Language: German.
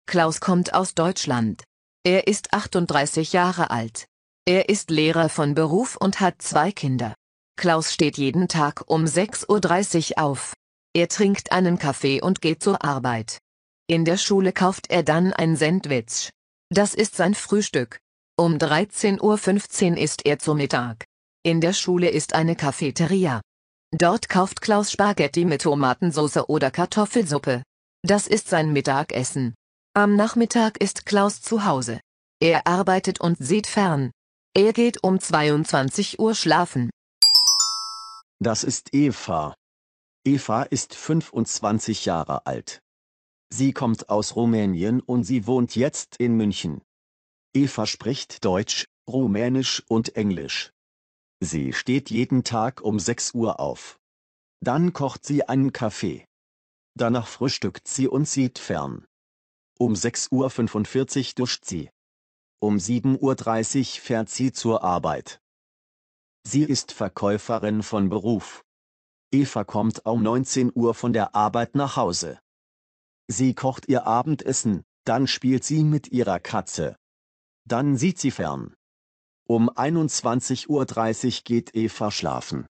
Klaus kommt aus Deutschland. Er ist 38 Jahre alt. Er ist Lehrer von Beruf und hat 2 Kinder. Klaus steht jeden Tag um 6:30 Uhr auf. Er trinkt einen Kaffee und geht zur Arbeit. In der Schule kauft er dann ein Sandwich. Das ist sein Frühstück. Um 13:15 Uhr isst er zu Mittag. In der Schule ist eine Cafeteria. Dort kauft Klaus Spaghetti mit Tomatensauce oder Kartoffelsuppe. Das ist sein Mittagessen. Am Nachmittag ist Klaus zu Hause. Er arbeitet und sieht fern. Er geht um 22 Uhr schlafen. Das ist Eva. Eva ist 25 Jahre alt. Sie kommt aus Rumänien und sie wohnt jetzt in München. Eva spricht Deutsch, Rumänisch und Englisch. Sie steht jeden Tag um 6 Uhr auf. Dann kocht sie einen Kaffee. Danach frühstückt sie und sieht fern. Um 6:45 Uhr duscht sie. Um 7:30 Uhr fährt sie zur Arbeit. Sie ist Verkäuferin von Beruf. Eva kommt um 19 Uhr von der Arbeit nach Hause. Sie kocht ihr Abendessen, dann spielt sie mit ihrer Katze. Dann sieht sie fern. Um 21:30 Uhr geht Eva schlafen.